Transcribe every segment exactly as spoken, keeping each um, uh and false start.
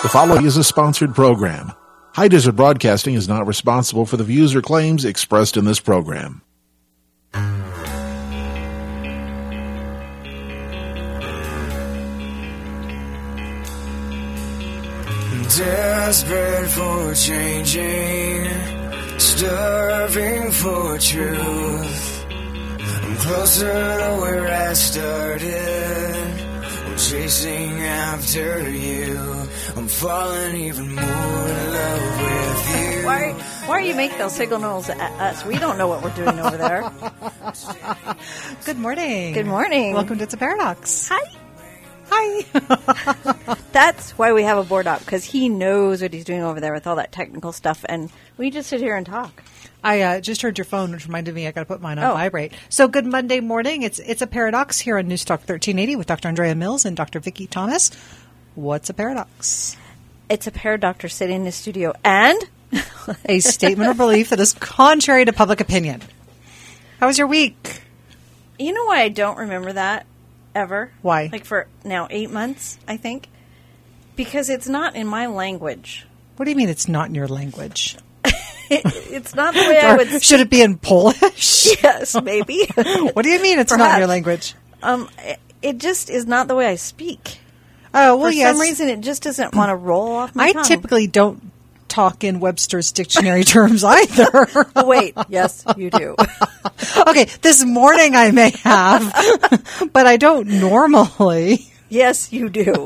The following is a sponsored program. High Desert Broadcasting is not responsible for the views or claims expressed in this program. Desperate for changing, starving for truth. I'm closer to where I started. I'm chasing after you. I'm falling even more in love with you. Why, why are you making those signals at us? We don't know what we're doing over there. Good morning. Good morning. Welcome to It's a Paradox. Hi. Hi. That's why we have a board op, because he knows what he's doing over there with all that technical stuff, and we just sit here and talk. I uh, just heard your phone, which reminded me I got to put mine on Oh. vibrate. So good Monday morning. It's It's a Paradox here on News Talk thirteen eighty with Doctor Andrea Mills and Doctor Vicki Thomas. What's a paradox? It's a paradoctor sitting in the studio, and A statement of belief that is contrary to public opinion. How was your week? you know why I don't remember that ever? Why? Like for now eight months, I think, because it's not in my language. What do you mean it's not in your language? It, it's not the way I Or would. should it be in Polish? Yes, maybe. What do you mean it's not in Perhaps. your language? Um, it, it just is not the way I speak. Oh, well, For yes. some reason, it just doesn't want to roll off my I tongue. typically don't talk in Webster's dictionary terms either. Wait, yes, you do. Okay, this morning I may have, but I don't normally. Yes, you do.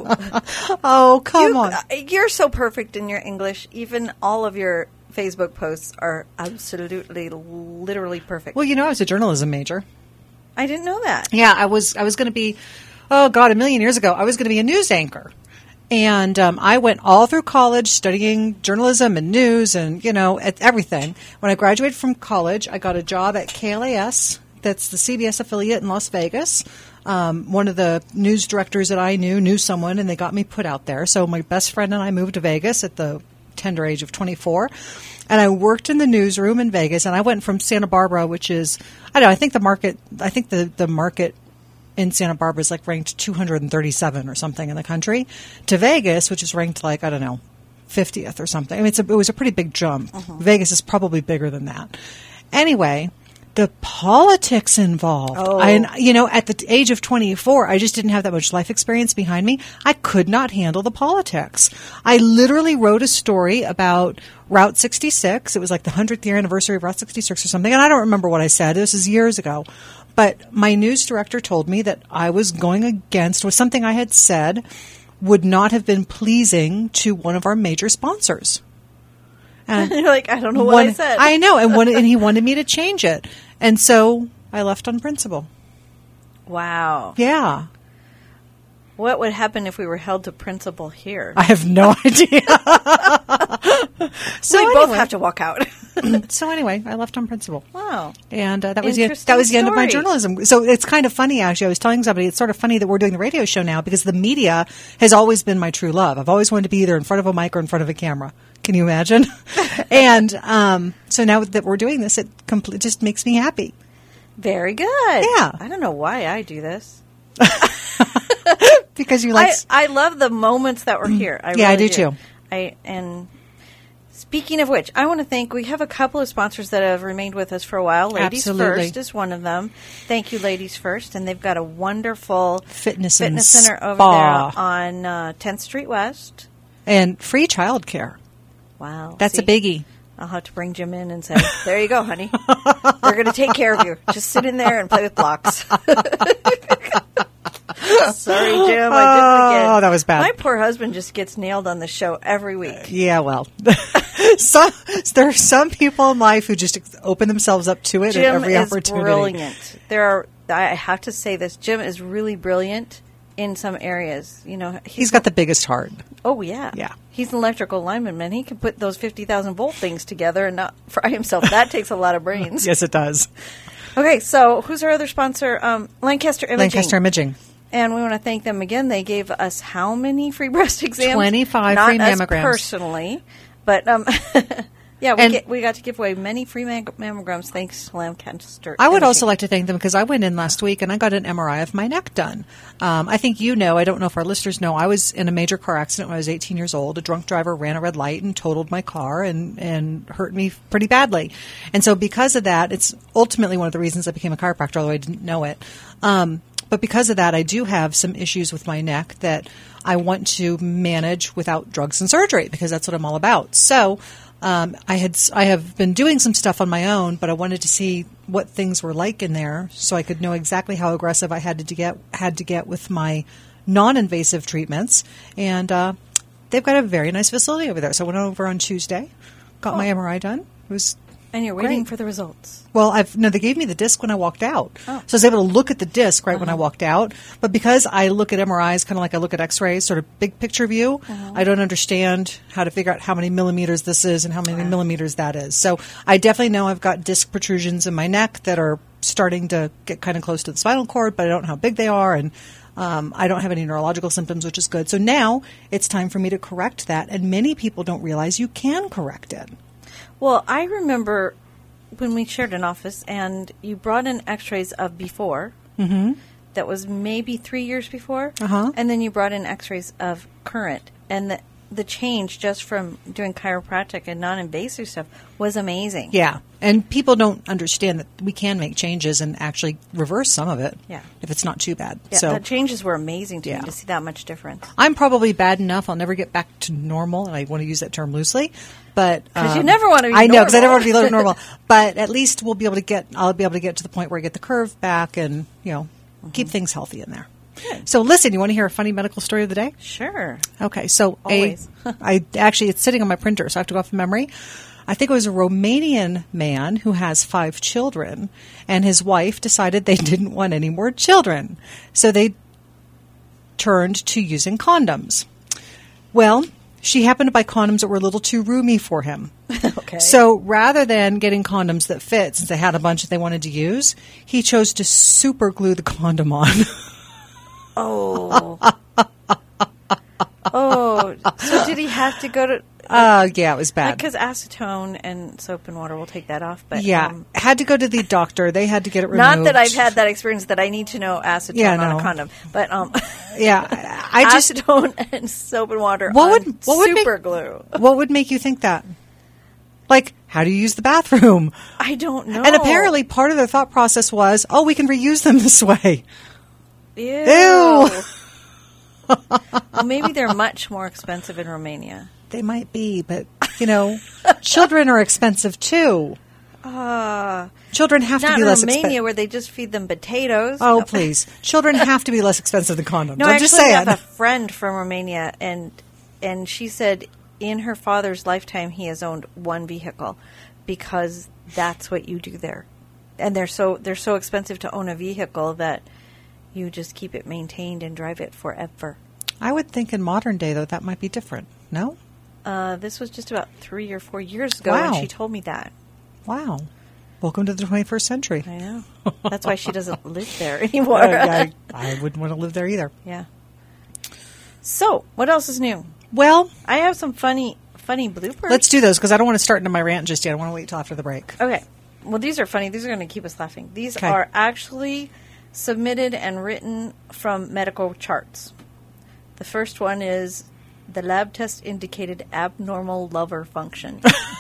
Oh, come you, on. uh, You're so perfect in your English. Even all of your Facebook posts are absolutely, literally perfect. Well, you know, I was a journalism major. I didn't know that. Yeah, I was. I was going to be. Oh God, a million years ago, I was going to be a news anchor, and um, I went all through college studying journalism and news, and you know, at everything. When I graduated from college, I got a job at K L A S. That's the C B S affiliate in Las Vegas. Um, one of the news directors that I knew knew someone, and they got me put out there. So my best friend and I moved to Vegas at the tender age of twenty-four. And I worked in the newsroom in Vegas, and I went from Santa Barbara, which is, I don't know, I think the market, I think the, the market in Santa Barbara is like ranked two hundred thirty-seven or something in the country, to Vegas, which is ranked like, I don't know, fiftieth or something. I mean, it's a, it was a pretty big jump. Uh-huh. Vegas is probably bigger than that. Anyway, the politics involved. Oh. I, you know, at the age of twenty-four, I just didn't have that much life experience behind me. I could not handle the politics. I literally wrote a story about Route sixty-six. It was like the hundredth year anniversary of Route sixty-six or something, and I don't remember what I said. This is years ago. But my news director told me that I was going against, was something I had said would not have been pleasing to one of our major sponsors. And You're like, I don't know what one- I said. I know, and one, and he wanted me to change it, and so I left on principle. Wow. Yeah, What would happen if we were held to principle here? I have no idea. so we anyway, both have to walk out. so anyway, I left on principle. Wow. And uh, that was the, Interesting that was the end of my story. journalism. So it's kind of funny, actually. I was telling somebody, it's sort of funny that we're doing the radio show now because the media has always been my true love. I've always wanted to be either in front of a mic or in front of a camera. Can you imagine? and um, so now that we're doing this, it compl- just makes me happy. Very good. Yeah. I don't know why I do this. Because you like... I, I love the moments that we're here. I Yeah, I really do too. I and speaking of which, I want to thank. We have a couple of sponsors that have remained with us for a while. Ladies Absolutely. First is one of them. Thank you, Ladies First, and they've got a wonderful Fitness, fitness and center over spa. there on uh, tenth Street West. And free childcare. Wow, That's see? a biggie. I'll have to bring Jim in and say, "There you go, honey. We're going to take care of you. Just sit in there and play with blocks." Sorry, Jim. I did forget. Oh, that was bad. My poor husband just gets nailed on the show every week. Yeah, well, some, there are some people in life who just open themselves up to it Jim at every is opportunity. brilliant. There are. I have to say this. Jim is really brilliant in some areas. You know, he's, He's got the biggest heart. Oh yeah, Yeah. He's an electrical lineman, man. He can put those fifty thousand volt things together and not fry himself. That takes a lot of brains. Yes, it does. Okay, so who's our other sponsor? Um, Lancaster Imaging. Lancaster Imaging. And we want to thank them again. They gave us how many free breast exams? twenty-five Not free us mammograms. personally, but um, Yeah, we, And- get, we got to give away many free mam- mammograms thanks to Lancaster. I would Imaging. also like to thank them because I went in last week and I got an M R I of my neck done. Um, I think you know, I don't know if our listeners know, I was in a major car accident when I was eighteen years old. A drunk driver ran a red light and totaled my car and, and hurt me pretty badly. And so because of that, it's ultimately one of the reasons I became a chiropractor, although I didn't know it. Um, but because of that, I do have some issues with my neck that I want to manage without drugs and surgery because that's what I'm all about. So Um, I had I have been doing some stuff on my own, but I wanted to see what things were like in there, so I could know exactly how aggressive I had to get had to get with my non-invasive treatments. And uh, they've got a very nice facility over there. So I went over on Tuesday, got Oh. my M R I done. It was And you're waiting great. for the results. Well, I've no. They gave me the disc when I walked out, Oh. so I was able to look at the disc right when I walked out. But because I look at M R Is kind of like I look at X-rays, sort of big picture view, I don't understand how to figure out how many millimeters this is and how many millimeters that is. So I definitely know I've got disc protrusions in my neck that are starting to get kind of close to the spinal cord, but I don't know how big they are, and um, I don't have any neurological symptoms, which is good. So now it's time for me to correct that, and many people don't realize you can correct it. Well, I remember when we shared an office and you brought in x-rays of before. Mm-hmm. That was maybe three years before. Uh-huh. And then you brought in x-rays of current. And the, the change just from doing chiropractic and non-invasive stuff was amazing. Yeah. And people don't understand that we can make changes and actually reverse some of it. Yeah. If it's not too bad. Yeah, so the changes were amazing to Yeah. me to see that much difference. I'm probably bad enough. I'll never get back to normal, and I want to use that term loosely. But 'Cause you never want to be I know because I never want normal. to be normal. But at least we'll be able to get. I'll be able to get to the point where I get the curve back, and you know, keep things healthy in there. Good. So listen, you want to hear a funny medical story of the day? Sure. Okay, so Always. a, I actually it's sitting on my printer, so I have to go off memory. I think it was a Romanian man who has five children, and his wife decided they didn't want any more children, so they turned to using condoms. Well, she happened to buy condoms that were a little too roomy for him. Okay. So rather than getting condoms that fit, since they had a bunch that they wanted to use, he chose to super glue the condom on. Oh. Oh. So did he have to go to... Uh, yeah, it was bad. Because acetone and soap and water will take that off. But Yeah, um, had to go to the doctor. They had to get it removed. not that I've had that experience that I need to know acetone Yeah, on no. a condom. But um, Yeah, I I just acetone and soap and water what on would what would super make, glue. What would make you think that? Like, how do you use the bathroom? I don't know. And apparently, part of their thought process was, "Oh, we can reuse them this way." Ew. Ew. Well, maybe they're much more expensive in Romania. They might be, but you know, children are expensive too. Uh, Children have to not be in less Romania expensive. where they just feed them potatoes. Oh, No. please! Children have to be less expensive than condoms. No, I'm I just actually saying. have a friend from Romania, and and she said in her father's lifetime he has owned one vehicle because that's what you do there, and they're so they're so expensive to own a vehicle that you just keep it maintained and drive it forever. I would think in modern day, though, that might be different. No? Uh, this was just about three or four years ago Wow. when she told me that. Wow. Welcome to the twenty-first century. I know. That's why she doesn't live there anymore. I, I wouldn't want to live there either. Yeah. So, what else is new? Well, I have some funny, funny bloopers. let's do those because I don't want to start into my rant just yet. I want to wait till after the break. Okay. Well, these are funny. These are going to keep us laughing. These Okay. are actually submitted and written from medical charts. The first one is the lab test indicated abnormal lover function.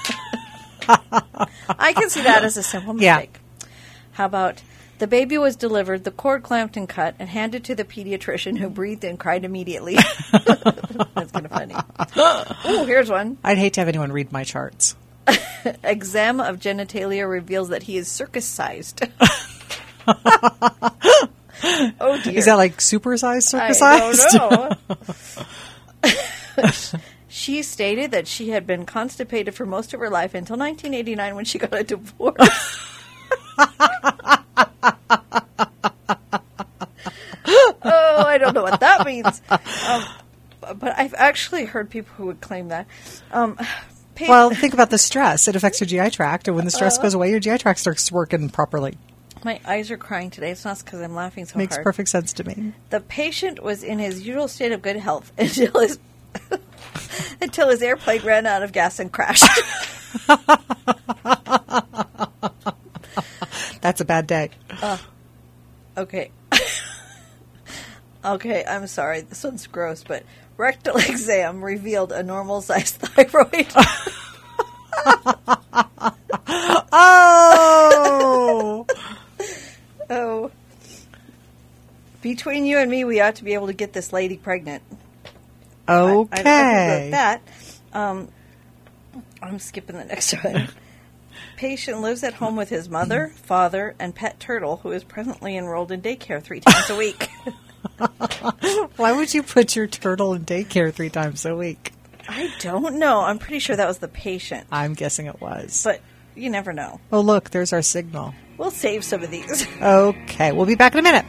I can see that as a simple Yeah. mistake. How about the baby was delivered, the cord clamped and cut, and handed to the pediatrician who breathed and cried immediately. That's kind of funny. Oh, here's one. I'd hate to have anyone read my charts. Exam of genitalia reveals that he is circus-sized. Oh, dear. Is that like supersized, I circusized? don't know. She stated that she had been constipated for most of her life until nineteen eighty-nine when she got a divorce. Oh, I don't know what that means. Um, but I've actually heard people who would claim that. Um, pa- Well, think about the stress. It affects your G I tract, and when the Uh. stress goes away, your G I tract starts working properly. my eyes are crying today. It's not because I'm laughing so Makes hard. perfect sense to me. The patient was in his usual state of good health until his until his airplane ran out of gas and crashed. That's a bad day. Uh, okay. Okay, I'm sorry. This one's gross, but rectal exam revealed a normal-sized thyroid. Oh! Oh. Between you and me, we ought to be able to get this lady pregnant. Okay. I, I, I wrote that. Um, I'm skipping the next one. Patient lives at home with his mother, father, and pet turtle, who is presently enrolled in daycare three times a week. Why would you put your turtle in daycare three times a week? I don't know. I'm pretty sure that was the patient. I'm guessing it was. But you never know. Oh, look, there's our signal. We'll save some of these. Okay, we'll be back in a minute.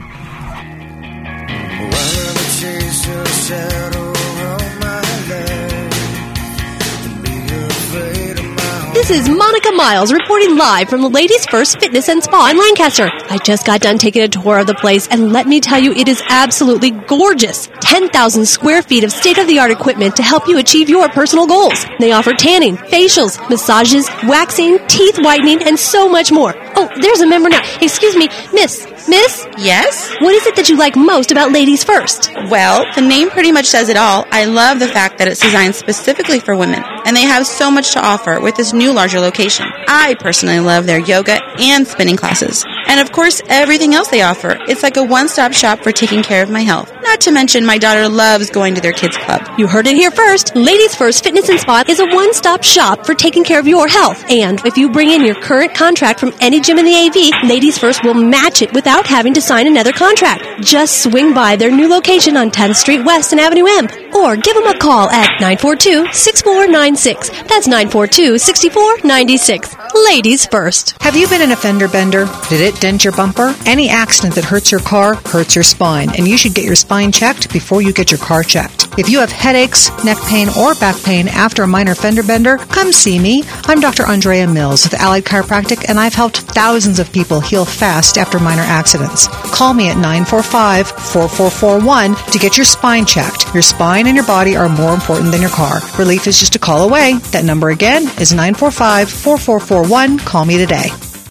This is Monica Miles reporting live from the Ladies First Fitness and Spa in Lancaster. I just got done taking a tour of the place, and let me tell you, it is absolutely gorgeous. ten thousand square feet of state-of-the-art equipment to help you achieve your personal goals. They offer tanning, facials, massages, waxing, teeth whitening, and so much more. Oh, there's a member now. Excuse me, Miss. Miss? Yes? What is it that you like most about Ladies First? Well, the name pretty much says it all. I love the fact that it's designed specifically for women, and they have so much to offer with this new larger location. I personally love their yoga and spinning classes. And of course, everything else they offer. It's like a one-stop shop for taking care of my health. Not to mention, my daughter loves going to their kids' club. You heard it here first. Ladies First Fitness and Spa is a one-stop shop for taking care of your health. And if you bring in your current contract from any gym in the A V, Ladies First will match it without having to sign another contract. Just swing by their new location on tenth Street West and Avenue M, or give them a call at nine four two, six four nine six. That's nine four two, six four nine six. Ladies First. Have you been in a fender bender? Did it dent your bumper? Any accident that hurts your car hurts your spine, and you should get your spine checked before you get your car checked. If you have headaches, neck pain, or back pain after a minor fender bender, come see me. I'm Doctor Andrea Mills with Allied Chiropractic, and I've helped thousands of people heal fast after minor accidents. Call me at nine four five, four four four one to get your spine checked. Your spine and your body are more important than your car. Relief is just a call away. That number again is nine four five, four four four one. Call me today.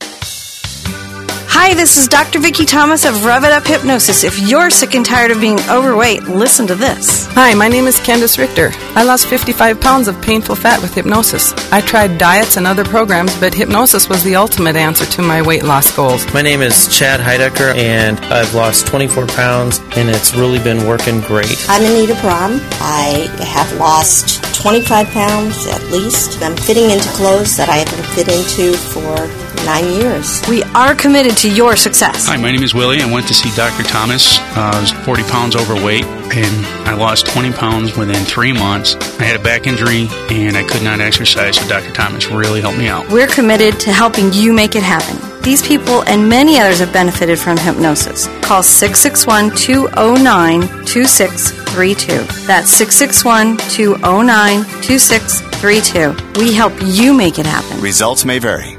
Hi, this is Doctor Vicki Thomas of Rev It Up Hypnosis. If you're sick and tired of being overweight, listen to this. Hi, my name is Candace Richter. I lost fifty-five pounds of painful fat with hypnosis. I tried diets and other programs, but hypnosis was the ultimate answer to my weight loss goals. My name is Chad Heidecker, and I've lost twenty-four pounds, and it's really been working great. I'm Anita Brahm. I have lost twenty-five pounds at least. I'm fitting into clothes that I haven't fit into for nine years. We are committed to your success. Hi, my name is Willie. I went to see Doctor Thomas. Uh, I was forty pounds overweight, and I lost twenty pounds within three months. I had a back injury, and I could not exercise, so Doctor Thomas really helped me out. We're committed to helping you make it happen. These people and many others have benefited from hypnosis. Call six six one, two oh nine, two six three two. That's six six one, two oh nine, two six three two. We help you make it happen. Results may vary.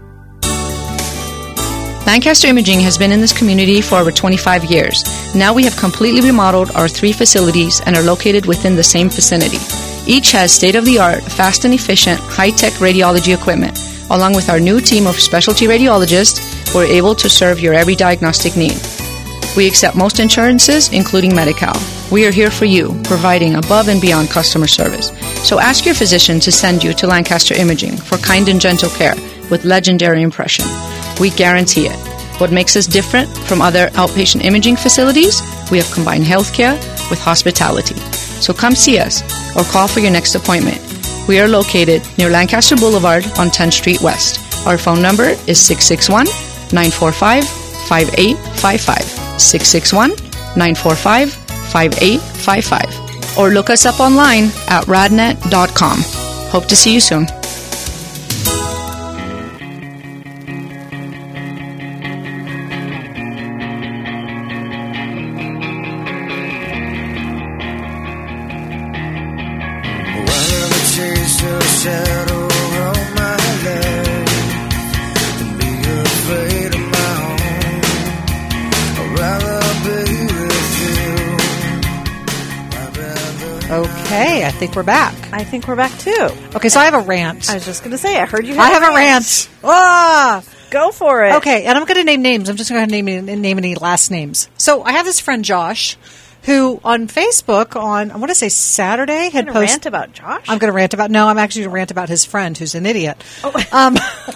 Lancaster Imaging has been in this community for over twenty-five years. Now we have completely remodeled our three facilities and are located within the same vicinity. Each has state-of-the-art, fast and efficient, high-tech radiology equipment. Along with our new team of specialty radiologists, we're able to serve your every diagnostic need. We accept most insurances, including Medi-Cal. We are here for you, providing above and beyond customer service. So ask your physician to send you to Lancaster Imaging for kind and gentle care with legendary impression. We guarantee it. What makes us different from other outpatient imaging facilities? We have combined healthcare with hospitality. So come see us or call for your next appointment. We are located near Lancaster Boulevard on tenth Street West. Our phone number is six six one, nine four five, five eight five five. six six one, nine four five, five eight five five. Or look us up online at radnet dot com. Hope to see you soon. Okay, Okay, I think we're back. I think we're back too. Okay, so I have a rant. I was just going to say, I heard you. I Had have a rant. Ah, go for it. Okay, and I'm going to name names. I'm just going to name name any last names. So I have this friend Josh, who on Facebook on I want to say Saturday had You're gonna posted rant about Josh. I'm going to rant about no, I'm actually going to rant about his friend who's an idiot. Oh. Um,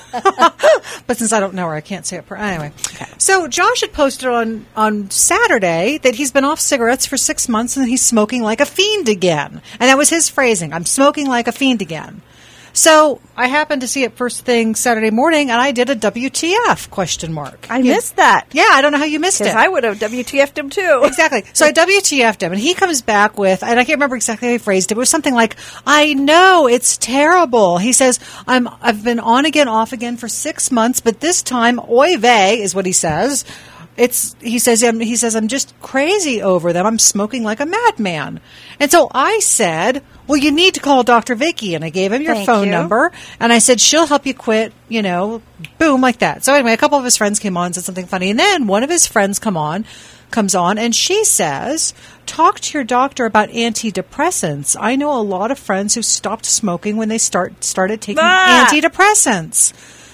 but since I don't know her, I can't say it. Per- anyway, okay. So Josh had posted on on Saturday that he's been off cigarettes for six months and he's smoking like a fiend again, and that was his phrasing. I'm smoking like a fiend again. So I happened to see it first thing Saturday morning, and I did a W T F question mark. I missed that. Yeah, I don't know how you missed it. Because I would have W T F'd him too. Exactly. So I W T F'd him, and he comes back with, and I can't remember exactly how he phrased it, but it was something like, I know, it's terrible. He says, I'm, I've been on again, off again for six months, but this time, oy vey, is what he says. It's he says um, he says I'm just crazy over them. I'm smoking like a madman. And so I said, well, you need to call Doctor Vicky, and I gave him your Thank phone you. number, and I said she'll help you quit. You know, boom, like that. So anyway, a couple of his friends came on and said something funny, and then one of his friends come on, comes on, and she says, talk to your doctor about antidepressants. I know a lot of friends who stopped smoking when they start started taking Ah! antidepressants.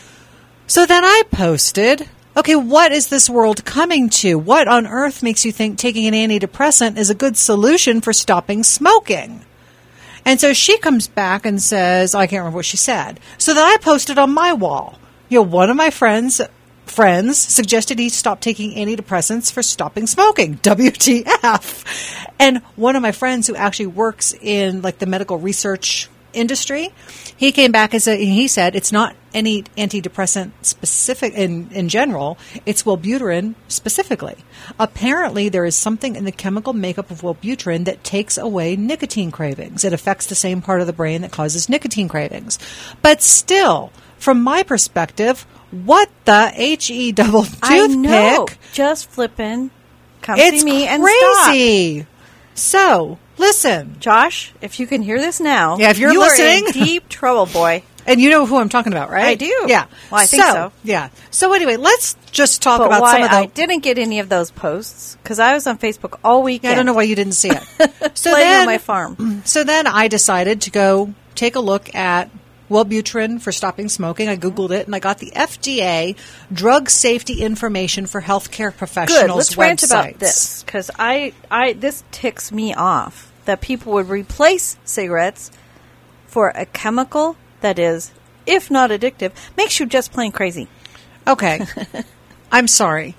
So then I posted, okay, what is this world coming to? What on earth makes you think taking an antidepressant is a good solution for stopping smoking? And so she comes back and says, I can't remember what she said. So then I posted on my wall, you know, one of my friends friends suggested he stop taking antidepressants for stopping smoking. W T F. And one of my friends who actually works in like the medical research industry, he came back and said, he said it's not any antidepressant specific in, in general, it's Wellbutrin specifically. Apparently there is something in the chemical makeup of Wellbutrin that takes away nicotine cravings. It affects the same part of the brain that causes nicotine cravings. But still, from my perspective, what the H E double I know. toothpick? Just flipping. Come It's see me and crazy. stop. So, listen. Josh, if you can hear this now, Yeah, if you're you listening. are in deep trouble, boy. And you know who I'm talking about, right? I do. Yeah. Well, I think so. Yeah. So anyway, let's just talk But about why some of the... I didn't get any of those posts, because I was on Facebook all weekend. Yeah, I don't know why you didn't see it. So playing then, on my farm. So then I decided to go take a look at Wellbutrin for stopping smoking. I Googled it, and I got the F D A drug safety information for healthcare professionals Good. Let's websites. rant about this, because I, I, this ticks me off that people would replace cigarettes for a chemical that is, if not addictive, makes you just plain crazy. Okay. I'm sorry.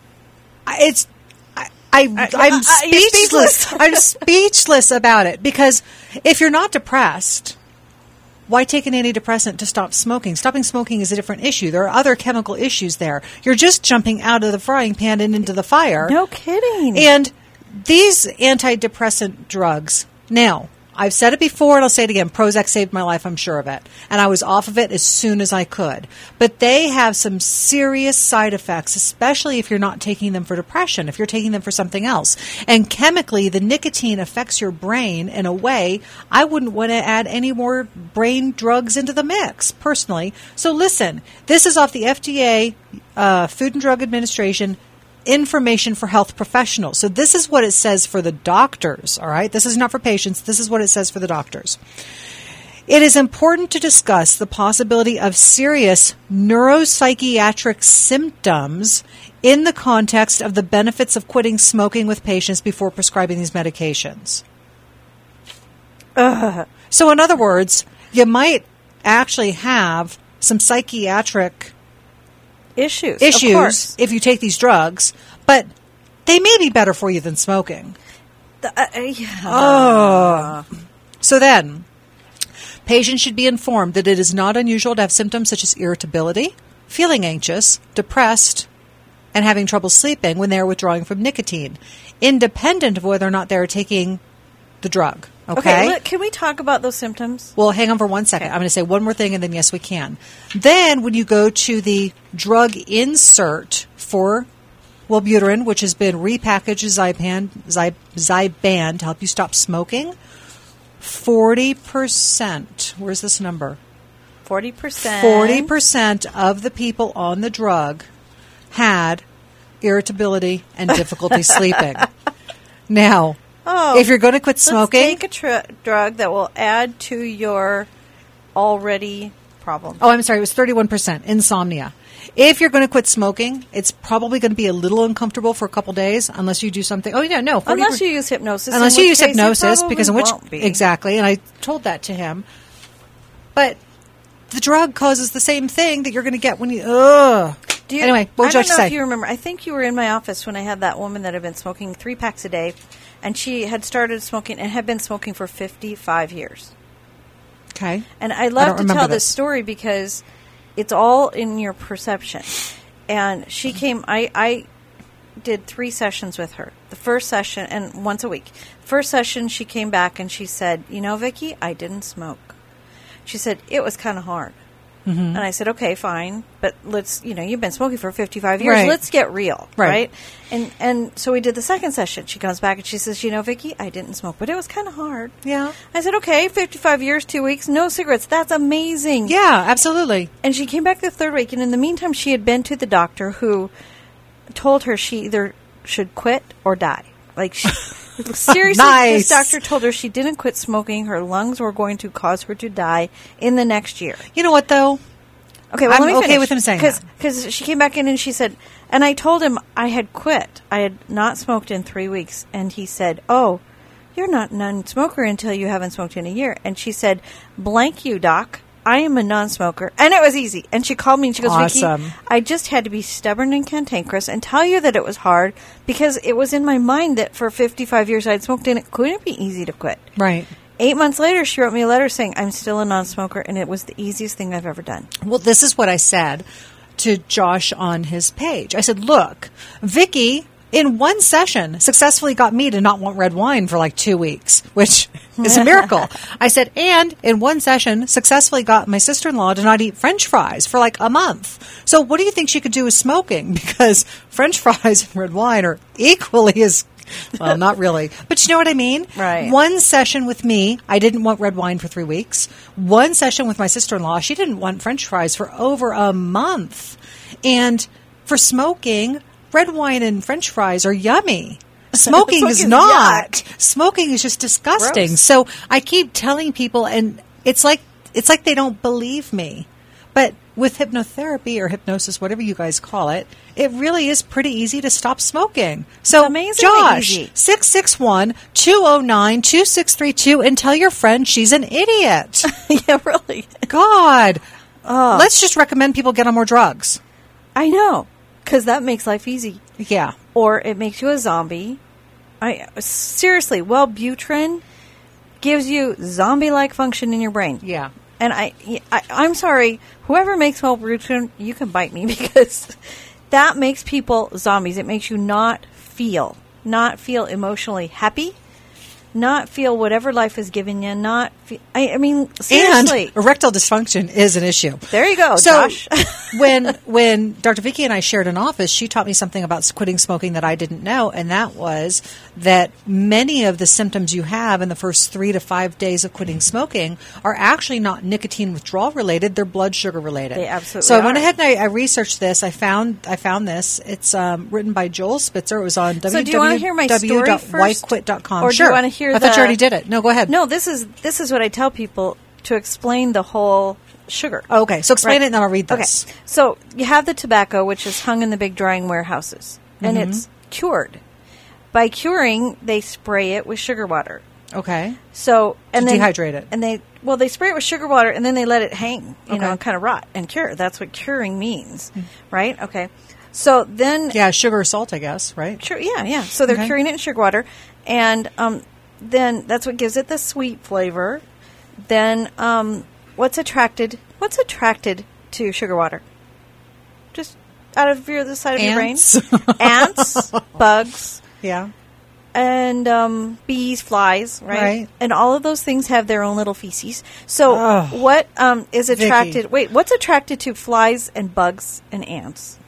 I- It's... I, I, I'm I- you're speechless. speechless. I'm speechless about it, because if you're not depressed, why take an antidepressant to stop smoking? Stopping smoking is a different issue. There are other chemical issues there. You're just jumping out of the frying pan and into the fire. No kidding. And these antidepressant drugs, now, I've said it before and I'll say it again, Prozac saved my life, I'm sure of it. And I was off of it as soon as I could. But they have some serious side effects, especially if you're not taking them for depression, if you're taking them for something else. And chemically, the nicotine affects your brain in a way I wouldn't want to add any more brain drugs into the mix, personally. So listen, this is off the F D A, uh, Food and Drug Administration, information for health professionals. So this is what it says for the doctors, all right? This is not for patients. This is what it says for the doctors. It is important to discuss the possibility of serious neuropsychiatric symptoms in the context of the benefits of quitting smoking with patients before prescribing these medications. Ugh. So in other words, you might actually have some psychiatric issues, issues of course. if you take these drugs, but they may be better for you than smoking. The, uh, uh, yeah. Oh. So then, patients should be informed that it is not unusual to have symptoms such as irritability, feeling anxious, depressed, and having trouble sleeping when they are withdrawing from nicotine, independent of whether or not they are taking the drug. Okay, Okay, look, can we talk about those symptoms? Well, hang on for one second. Okay. I'm going to say one more thing, and then yes, we can. Then, when you go to the drug insert for Wellbutrin, which has been repackaged as Zyban, Zy, Zyban to help you stop smoking, forty percent. Where's this number? Forty percent. Forty percent of the people on the drug had irritability and difficulty sleeping. Now, Oh, if you're going to quit smoking, let's take a tr- drug that will add to your already problem. Oh, I'm sorry. It was thirty-one percent insomnia. If you're going to quit smoking, it's probably going to be a little uncomfortable for a couple days unless you do something. Oh, yeah, no. forty Unless you use hypnosis. Unless in you which use case it hypnosis, probably because in which won't be. exactly, and I told that to him. But the drug causes the same thing that you're going to get when you. Ugh. Do you, anyway, what would I you don't like to know say? if you remember. I think you were in my office when I had that woman that had been smoking three packs a day, and she had started smoking and had been smoking for fifty-five years. Okay. And I love don't to remember tell this. this story because it's all in your perception. And she came, I, I did three sessions with her. The first session, and once a week. First session, she came back and she said, you know, Vicki, I didn't smoke. She said, it was kind of hard. Mm-hmm. And I said, okay, fine, but let's, you know, you've been smoking for fifty-five years. Right. Let's get real, Right. right? And and so we did the second session. She comes back and she says, you know, Vicki, I didn't smoke, but it was kind of hard. Yeah. I said, okay, fifty-five years, two weeks, no cigarettes. That's amazing. Yeah, absolutely. And she came back the third week, and in the meantime, she had been to the doctor who told her she either should quit or die. Like, she, seriously, Nice. this doctor told her she didn't quit smoking. Her lungs were going to cause her to die in the next year. You know what, though? Okay, well, I'm let me okay finish. with him saying Cause, that. Because she came back in and she said, and I told him I had quit. I had not smoked in three weeks. And he said, oh, you're not a non-smoker until you haven't smoked in a year. And she said, blank you, doc. I am a non-smoker. And it was easy. And she called me and she goes, Awesome. Vicki, I just had to be stubborn and cantankerous and tell you that it was hard because it was in my mind that for fifty-five years I'd smoked and it couldn't be easy to quit. Right. Eight months later, she wrote me a letter saying, I'm still a non-smoker, and it was the easiest thing I've ever done. Well, this is what I said to Josh on his page. I said, look, Vicki, in one session, successfully got me to not want red wine for like two weeks, which is a miracle. I said, and in one session, successfully got my sister-in-law to not eat French fries for like a month. So what do you think she could do with smoking? Because French fries and red wine are equally as well, not really. But you know what I mean? Right. One session with me, I didn't want red wine for three weeks. One session with my sister-in-law, she didn't want French fries for over a month. And for smoking, red wine and French fries are yummy. Smoking is Smoking is not. yuck. Smoking is just disgusting. Gross. So I keep telling people, and it's like it's like they don't believe me. But with hypnotherapy or hypnosis, whatever you guys call it, it really is pretty easy to stop smoking. So, It's amazingly Josh, easy. six six one, two oh nine, two six three two, and tell your friend she's an idiot. Yeah, really. God. Let's just recommend people get on more drugs. I know, because that makes life easy. Yeah. Or it makes you a zombie. I seriously, Wellbutrin gives you zombie-like function in your brain. Yeah. And I, I, I'm sorry, whoever makes Wellbutrin, you can bite me because that makes people zombies. It makes you not feel, not feel emotionally happy, not feel whatever life is giving you, not feel, I, I mean, seriously. And erectile dysfunction is an issue. There you go, so Josh. when when Doctor Vicki and I shared an office, she taught me something about quitting smoking that I didn't know, and that was that many of the symptoms you have in the first three to five days of quitting smoking are actually not nicotine withdrawal related; they're blood sugar related. They absolutely So I went are. ahead and I, I researched this. I found I found this. It's um, written by Joel Spitzer. It was on So do you want to hear my story w w w dot first? why quit dot com. Or do sure. you want to hear I the, thought you already did it. No, go ahead. No, this is this is what I tell people to explain the whole sugar. Oh, okay, so explain Right. it and then I'll read this. Okay, so you have the tobacco, which is hung in the big drying warehouses, and Mhm. it's cured. By curing, they spray it with sugar water. Okay. So and To then dehydrate it. and they well they spray it with sugar water and then they let it hang, you Okay. know, and kind of rot and cure. That's what curing means, right? Okay, so then Yeah, sugar or salt, I guess, right? Sure, yeah, yeah. So they're Okay. curing it in sugar water, and um, then that's what gives it the sweet flavor. Then um, what's attracted? What's attracted to sugar water? Just out of your the side of Ants. your brain, ants, bugs, Yeah. and um, bees, flies, right? Right. And all of those things have their own little feces. So Ugh. what um, is Vicky. attracted? Wait, what's attracted to flies and bugs and ants?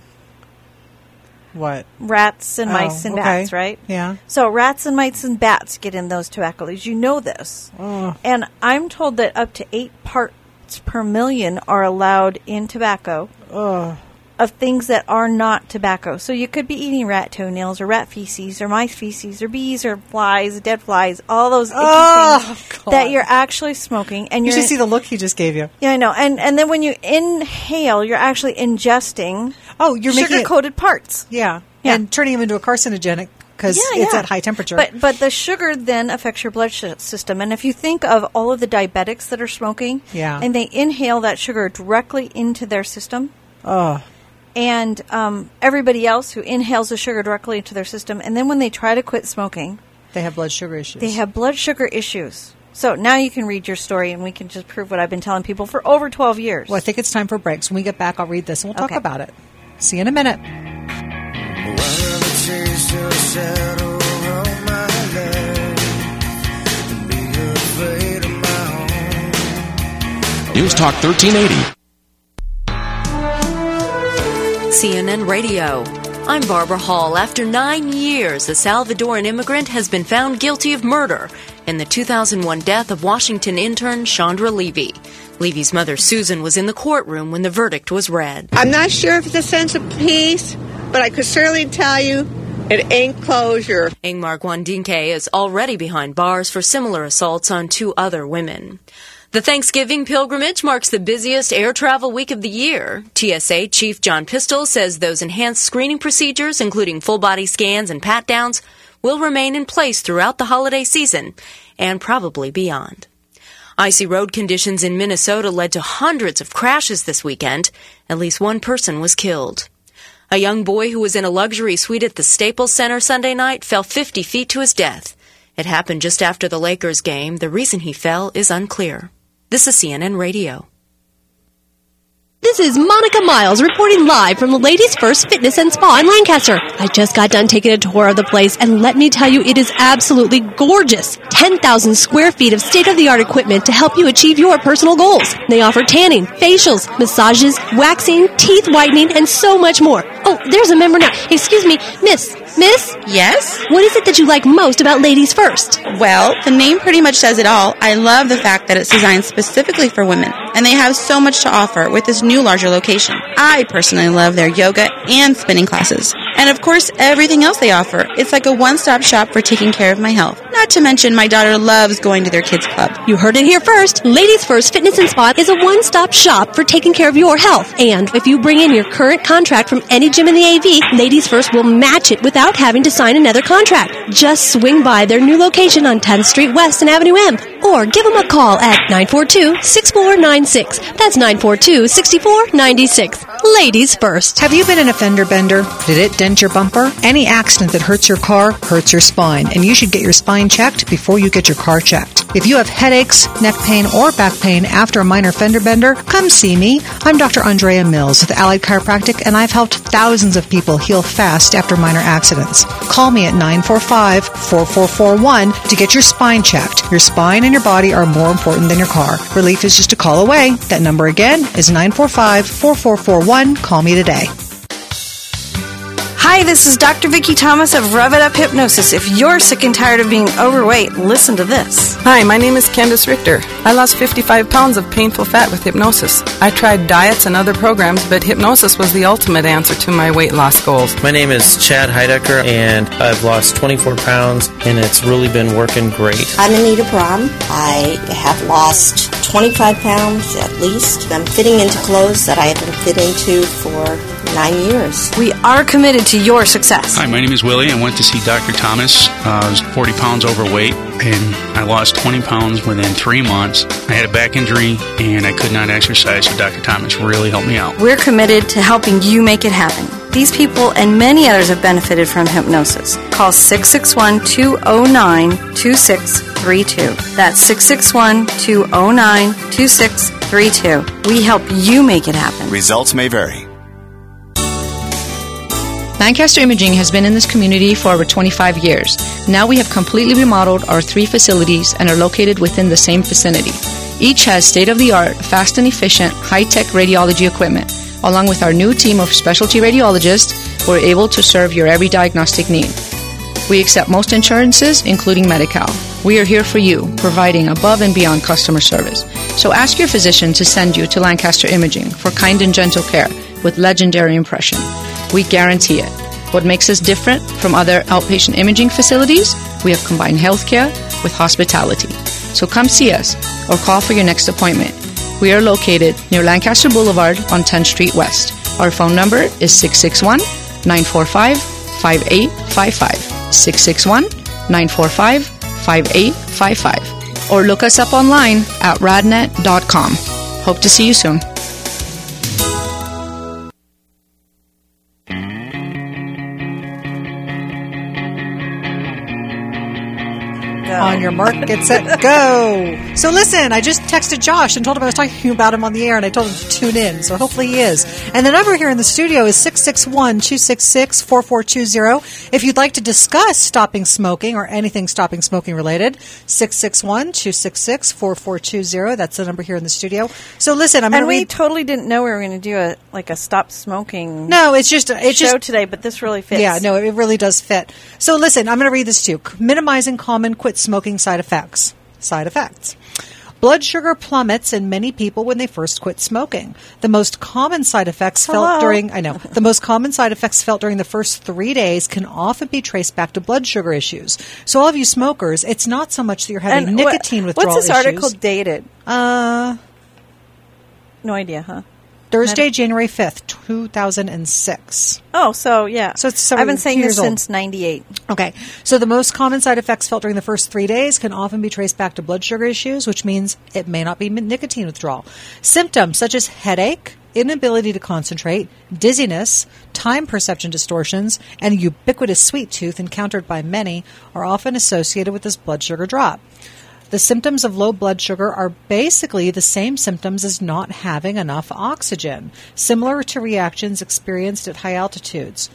What? Rats and Oh, mice and okay. bats, right? Yeah. So rats and mice and bats get in those tobacco leaves. You know this. Oh. And I'm told that up to eight parts per million are allowed in tobacco. Ugh. of things that are not tobacco. So you could be eating rat toenails or rat feces or mice feces or bees or flies, dead flies, all those icky Oh, things God. that you're actually smoking. And You you're should see the look he just gave you. Yeah, I know. And and then when you inhale, you're actually ingesting Oh, you're making it- sugar-coated parts. Yeah. Yeah. And turning them into a carcinogenic because Yeah, it's yeah. at high temperature. But but the sugar then affects your blood sh- system. And if you think of all of the diabetics that are smoking, Yeah. and they inhale that sugar directly into their system, oh, and um, everybody else who inhales the sugar directly into their system, and then when they try to quit smoking, they have blood sugar issues. they have blood sugar issues. So now you can read your story, and we can just prove what I've been telling people for over twelve years. Well, I think it's time for breaks. When we get back, I'll read this and we'll talk Okay. about it. See you in a minute. News Talk thirteen eighty. C N N Radio. I'm Barbara Hall. After nine years, a Salvadoran immigrant has been found guilty of murder in the two thousand one death of Washington intern Chandra Levy. Levy's mother, Susan, was in the courtroom when the verdict was read. I'm not sure if it's a sense of peace, but I could certainly tell you it ain't closure. Ingmar Guandinke is already behind bars for similar assaults on two other women. The Thanksgiving pilgrimage marks the busiest air travel week of the year. T S A Chief John Pistol says those enhanced screening procedures, including full-body scans and pat-downs, will remain in place throughout the holiday season and probably beyond. Icy road conditions in Minnesota led to hundreds of crashes this weekend. At least one person was killed. A young boy who was in a luxury suite at the Staples Center Sunday night fell fifty feet to his death. It happened just after the Lakers game. The reason he fell is unclear. This is C N N Radio. This is Monica Miles reporting live from the Ladies First Fitness and Spa in Lancaster. I just got done taking a tour of the place, and let me tell you, it is absolutely gorgeous. ten thousand square feet of state-of-the-art equipment to help you achieve your personal goals. They offer tanning, facials, massages, waxing, teeth whitening, and so much more. Oh, there's a member now. Excuse me, Miss. Miss? Yes? What is it that you like most about Ladies First? Well, the name pretty much says it all. I love the fact that it's designed specifically for women, and they have so much to offer with this new larger location. I personally love their yoga and spinning classes. And of course, everything else they offer. It's like a one-stop shop for taking care of my health. Not to mention, my daughter loves going to their kids' club. You heard it here first. Ladies First Fitness and Spa is a one-stop shop for taking care of your health. And if you bring in your current contract from any gym in the A V, Ladies First will match it without having to sign another contract. Just swing by their new location on tenth Street West and Avenue M. Or give them a call at nine four two, six four nine six. That's nine four two, six four nine six. Ladies First. Have you been in a fender bender? Did it dent your bumper? Any accident that hurts your car hurts your spine, and you should get your spine checked before you get your car checked. If you have headaches, neck pain, or back pain after a minor fender bender, come see me. I'm Doctor Andrea Mills with Allied Chiropractic, and I've helped thousands of people heal fast after minor accidents. Call me at nine four five, four four four one to get your spine checked. Your spine and your body are more important than your car. Relief is just a call away. That number again is nine four five, four four four one. Call me today. Hi, this is Doctor Vicki Thomas of Rev It Up Hypnosis. If you're sick and tired of being overweight, listen to this. Hi, my name is Candace Richter. I lost fifty-five pounds of painful fat with hypnosis. I tried diets and other programs, but hypnosis was the ultimate answer to my weight loss goals. My name is Chad Heidecker, and I've lost twenty-four pounds, and it's really been working great. I'm Anita Brahm. I have lost twenty-five pounds at least. I'm fitting into clothes that I haven't fit into for nine years. We are committed to your success. Hi, my name is Willie. I went to see Doctor Thomas. Uh, I was forty pounds overweight, and I lost twenty pounds within three months. I had a back injury, and I could not exercise, so Doctor Thomas really helped me out. We're committed to helping you make it happen. These people and many others have benefited from hypnosis. Call six six one, two oh nine, two six three two. That's six six one, two oh nine, two six three two. We help you make it happen. Results may vary. Lancaster Imaging has been in this community for over twenty-five years. Now we have completely remodeled our three facilities and are located within the same vicinity. Each has state-of-the-art, fast and efficient, high-tech radiology equipment. Along with our new team of specialty radiologists, we're able to serve your every diagnostic need. We accept most insurances, including Medi-Cal. We are here for you, providing above and beyond customer service. So ask your physician to send you to Lancaster Imaging for kind and gentle care, with legendary impression. We guarantee it. What makes us different from other outpatient imaging facilities? We have combined healthcare with hospitality. So come see us or call for your next appointment. We are located near Lancaster Boulevard on tenth Street West. Our phone number is six six one, nine four five, five eight five five. six six one, nine four five, five eight five five. Or look us up online at radnet dot com. Hope to see you soon. On your mark, get set, go. So listen, I just texted Josh and told him I was talking about him on the air, and I told him to tune in, so hopefully he is. And the number here in the studio is six six one, two six six, four four two zero. If you'd like to discuss stopping smoking or anything stopping smoking related, six six one, two six six, four four two zero. That's the number here in the studio. So listen, I'm going And to we read... totally didn't know we were going to do a like a stop smoking No, it's just... It's show just, today, but this really fits. Yeah, no, it really does fit. So listen, I'm going to read this to you. Minimizing common quit smoking side effects. Side effects. Blood sugar plummets in many people when they first quit smoking. The most common side effects Hello. felt during I know the most common side effects felt during the first three days can often be traced back to blood sugar issues. So all of you smokers, it's not so much that you're having And nicotine what, withdrawal What's this issues. article dated? Uh, no idea, huh? Thursday, January fifth, two thousand six. Oh, so yeah. So it's I've been saying this old. since ninety-eight. Okay. So the most common side effects felt during the first three days can often be traced back to blood sugar issues, which means it may not be nicotine withdrawal. Symptoms such as headache, inability to concentrate, dizziness, time perception distortions, and ubiquitous sweet tooth encountered by many are often associated with this blood sugar drop. The symptoms of low blood sugar are basically the same symptoms as not having enough oxygen, similar to reactions experienced at high altitudes.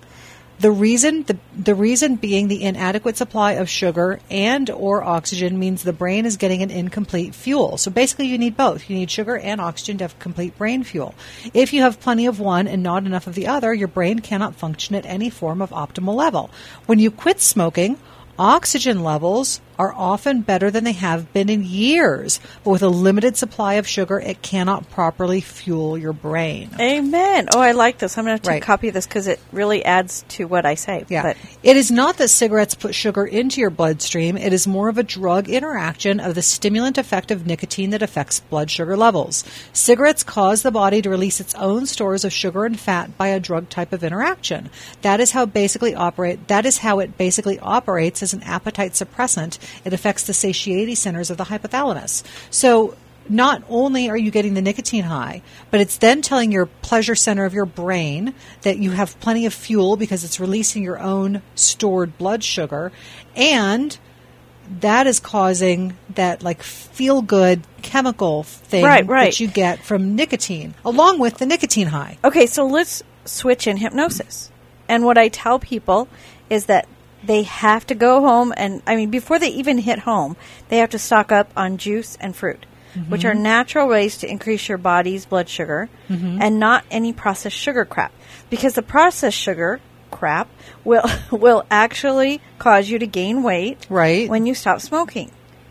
The reason the, the reason being the inadequate supply of sugar and or oxygen means the brain is getting an incomplete fuel. So basically you need both. You need sugar and oxygen to have complete brain fuel. If you have plenty of one and not enough of the other, your brain cannot function at any form of optimal level. When you quit smoking, oxygen levels are often better than they have been in years, but with a limited supply of sugar, it cannot properly fuel your brain. Amen. Oh, I like this. I'm going to Right. copy this because it really adds to what I say. Yeah. But It is not that cigarettes put sugar into your bloodstream. It is more of a drug interaction of the stimulant effect of nicotine that affects blood sugar levels. Cigarettes cause the body to release its own stores of sugar and fat by a drug type of interaction. That is how basically operate. That is how it basically operates as an appetite suppressant. It affects the satiety centers of the hypothalamus. So not only are you getting the nicotine high, but it's then telling your pleasure center of your brain that you have plenty of fuel because it's releasing your own stored blood sugar, and that is causing that like feel good chemical thing Right, right. that you get from nicotine, along with the nicotine high. okay, so let's switch in hypnosis. And what I tell people is that they have to go home and, I mean, before they even hit home, they have to stock up on juice and fruit, Mm-hmm. which are natural ways to increase your body's blood sugar Mhm. and not any processed sugar crap. Because the processed sugar crap will will actually cause you to gain weight right when you stop smoking.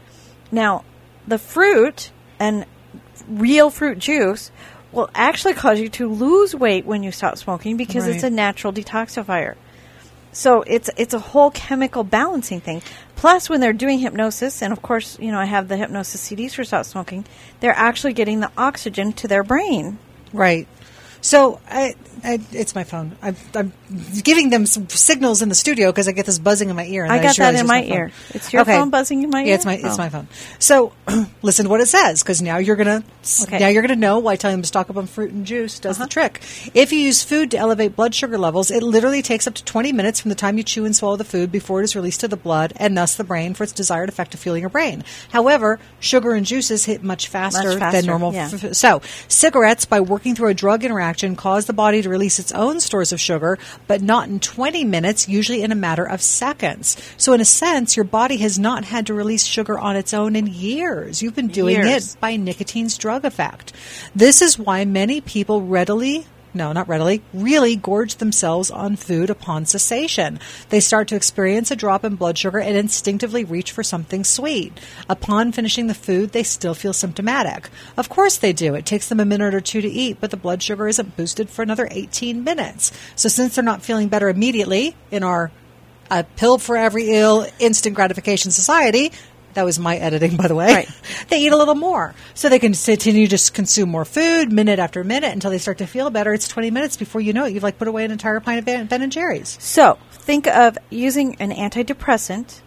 Now, the fruit and real fruit juice will actually cause you to lose weight when you stop smoking because it's Right. a natural detoxifier. So it's it's a whole chemical balancing thing. Plus, when they're doing hypnosis, and of course, you know, I have the hypnosis C Ds for stop smoking, they're actually getting the oxygen to their brain. Right. So I, I, it's my phone. I'm, I'm giving them some signals in the studio because I get this buzzing in my ear. And I I got just that realized in it's my phone. ear. It's your Okay. phone buzzing in my ear? Yeah, it's my it's Oh. my phone. So listen to what it says because now you're gonna Okay. now you're gonna know why telling them to stock up on fruit and juice does Uh-huh. the trick. If you use food to elevate blood sugar levels, it literally takes up to twenty minutes from the time you chew and swallow the food before it is released to the blood and thus the brain for its desired effect of fueling your brain. However, sugar and juices hit much faster, Much faster, than normal. yeah. F- so cigarettes, by working through a drug interaction, cause the body to release its own stores of sugar, but not in twenty minutes, usually in a matter of seconds. So in a sense, your body has not had to release sugar on its own in years. You've been doing Years. it by nicotine's drug effect. This is why many people readily no, not readily, really gorge themselves on food upon cessation. They start to experience a drop in blood sugar and instinctively reach for something sweet. Upon finishing the food, they still feel symptomatic. Of course they do. It takes them a minute or two to eat, but the blood sugar isn't boosted for another eighteen minutes. So since they're not feeling better immediately in our a pill for every ill, instant gratification society, that was my editing, by the way, right. They eat a little more. So they can continue to consume more food minute after minute until they start to feel better. It's twenty minutes before you know it. You've like put away an entire pint of Ben, ben and Jerry's. So think of using an antidepressant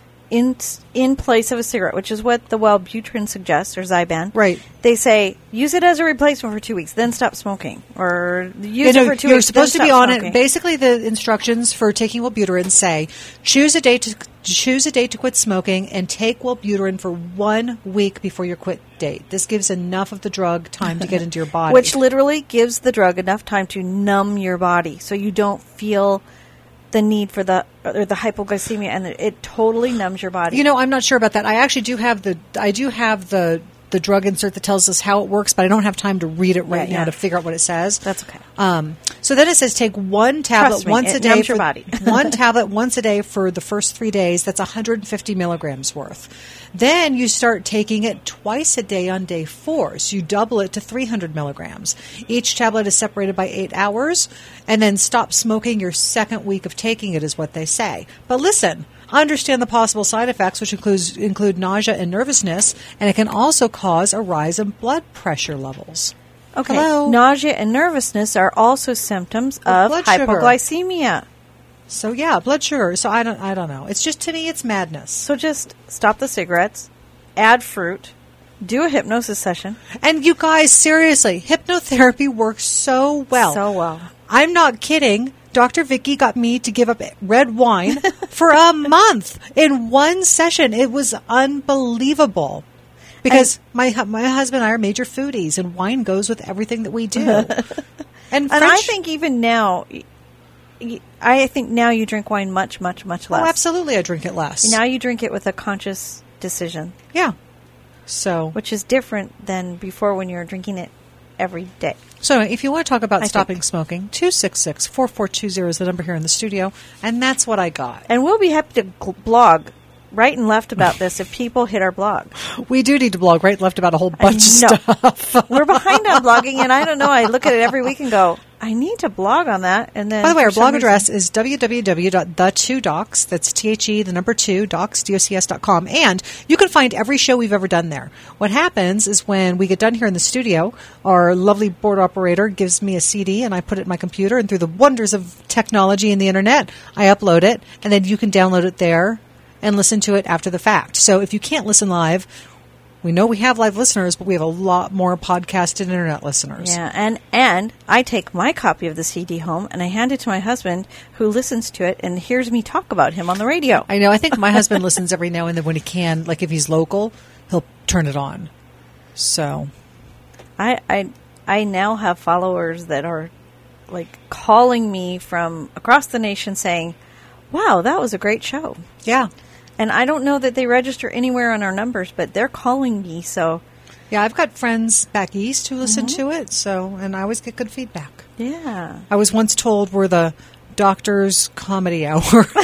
in in place of a cigarette, which is what the Wellbutrin suggests, or Zyban. Right. They say use it as a replacement for two weeks, then stop smoking, or use you know, it for two you're weeks. You're supposed then to be stop on smoking. it. Basically, the instructions for taking Wellbutrin say choose a day to choose a date to quit smoking and take Wellbutrin for one week before your quit date. This gives enough of the drug time to get into your body, which literally gives the drug enough time to numb your body, so you don't feel the need for the or the hypoglycemia, and it totally numbs your body. You know, I'm not sure about that. I actually do have the I do have the the drug insert that tells us how it works, but I don't have time to read it right yeah, now yeah. to figure out what it says. That's okay. Um, so then it says take one tablet Trust me, once it a day numbs for your body. one tablet once a day for the first three days. That's one hundred fifty milligrams worth. Then you start taking it twice a day on day four. So you double it to three hundred milligrams. Each tablet is separated by eight hours, and then stop smoking your second week of taking it is what they say. But listen, understand the possible side effects, which includes include nausea and nervousness, and it can also cause a rise in blood pressure levels. Okay. Hello? Nausea and nervousness are also symptoms Of of blood sugar. hypoglycemia. So yeah, blood sugar. So I don't I don't know. It's just, to me, it's madness. So just stop the cigarettes, add fruit, do a hypnosis session. And you guys, seriously, hypnotherapy works so well. So well. I'm not kidding. Doctor Vicky got me to give up red wine for a month in one session. It was unbelievable. Because and, my my husband and I are major foodies, and wine goes with everything that we do. and and I think even now, I think now you drink wine much, much, much less. Oh, absolutely, I drink it less. Now you drink it with a conscious decision. Yeah. So, which is different than before when you were drinking it every day. So if you want to talk about I stopping think. smoking, two six six, four four two zero is the number here in the studio, and that's what I got. And we'll be happy to gl- blog right and left about this if people hit our blog. We do need to blog right and left about a whole bunch of stuff. We're behind on blogging, and I don't know. I look at it every week and go, I need to blog on that. And then, by the way, our blog reason, address is w w w dot the two docs. That's T H E, the number two, docs, D O C S dot com. And you can find every show we've ever done there. What happens is when we get done here in the studio, our lovely board operator gives me a C D, and I put it in my computer, and through the wonders of technology and the internet, I upload it, and then you can download it there and listen to it after the fact. So if you can't listen live, we know we have live listeners, but we have a lot more podcast and internet listeners. Yeah, and, and I take my copy of the C D home, and I hand it to my husband, who listens to it and hears me talk about him on the radio. I know. I think my husband listens every now and then when he can. Like if he's local, he'll turn it on. So, I I I now have followers that are like calling me from across the nation saying, "Wow, that was a great show." Yeah. And I don't know that they register anywhere on our numbers, but they're calling me. So, yeah, I've got friends back east who listen mm-hmm. to it. So, and I always get good feedback. Yeah. I was once told we're the doctor's comedy hour.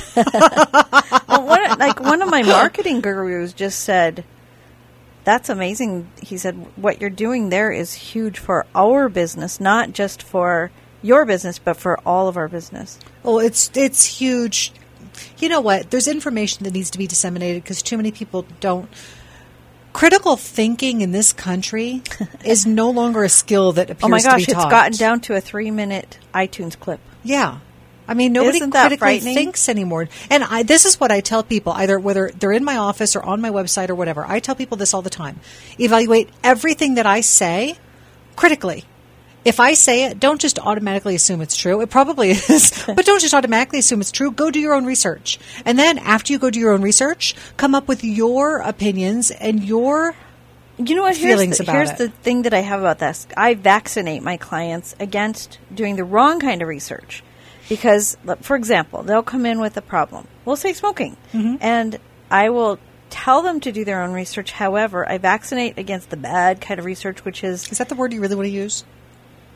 Well, one, like one of my marketing gurus just said, "That's amazing." He said, "What you're doing there is huge for our business, not just for your business, but for all of our business." Well, it's it's huge. You know what? There's information that needs to be disseminated because too many people don't. Critical thinking in this country is no longer a skill that appears oh my gosh, to be taught. It's gotten down to a three-minute iTunes clip. Yeah. I mean, nobody Isn't that critically frightening? thinks anymore. And I, this is what I tell people, either whether they're in my office or on my website or whatever. I tell people this all the time. Evaluate everything that I say critically. If I say it, don't just automatically assume it's true. It probably is, but don't just automatically assume it's true. Go do your own research. And then after you go do your own research, come up with your opinions and your You know what? feelings Here's, the, about here's it. the thing that I have about this. I vaccinate my clients against doing the wrong kind of research. Because, for example, they'll come in with a problem. We'll say smoking. Mm-hmm. And I will tell them to do their own research. However, I vaccinate against the bad kind of research, which is... Is that the word you really want to use?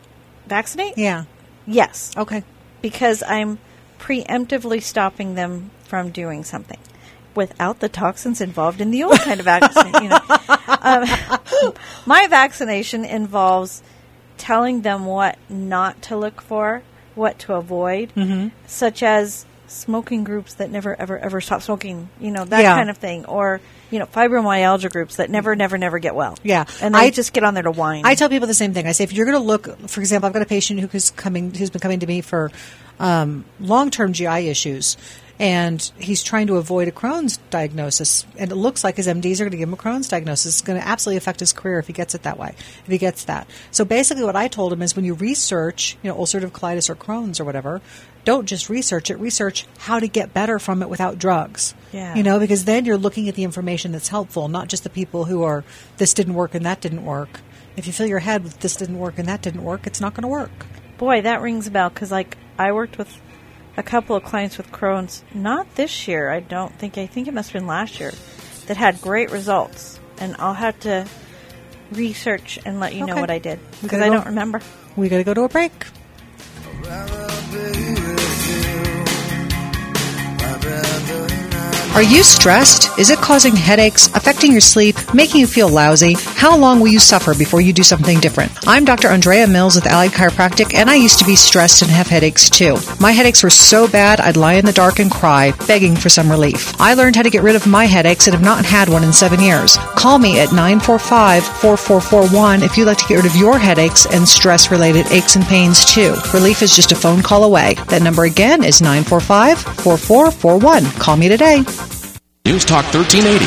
vaccinate? Yeah. Yes. Okay. Because I'm preemptively stopping them from doing something without the toxins involved in the old kind of vaccine. You know. um, my vaccination involves telling them what not to look for, what to avoid, mm-hmm. such as smoking groups that never, ever, ever stop smoking, you know, that yeah. kind of thing. Or, you know, fibromyalgia groups that never, never, never get well. Yeah. And they I just get on there to whine. I tell people the same thing. I say, if you're going to look, for example, I've got a patient who's coming, who's been coming to me for um, long-term G I issues, and he's trying to avoid a Crohn's diagnosis. And it looks like his M Ds are going to give him a Crohn's diagnosis. It's going to absolutely affect his career if he gets it that way, if he gets that. So basically what I told him is when you research, you know, ulcerative colitis or Crohn's or whatever, don't just research it. Research how to get better from it without drugs. Yeah. You know, because then you're looking at the information that's helpful, not just the people who are, this didn't work and that didn't work. If you fill your head with this didn't work and that didn't work, it's not going to work. Boy, that rings a bell because, like, I worked with a couple of clients with Crohn's, not this year, I don't think, I think it must have been last year, that had great results. And I'll have to research and let you Okay. know what I did We because gotta I go- don't remember. We got to go to a break. Are you stressed? Is it causing headaches, affecting your sleep, making you feel lousy? How long will you suffer before you do something different? I'm Doctor Andrea Mills with Allied Chiropractic, and I used to be stressed and have headaches too. My headaches were so bad I'd lie in the dark and cry, begging for some relief. I learned how to get rid of my headaches and have not had one in seven years. Call me at nine four five, four four four one if you'd like to get rid of your headaches and stress-related aches and pains too. Relief is just a phone call away. That number again is nine four five, four four four one. Call me today. News Talk thirteen eighty.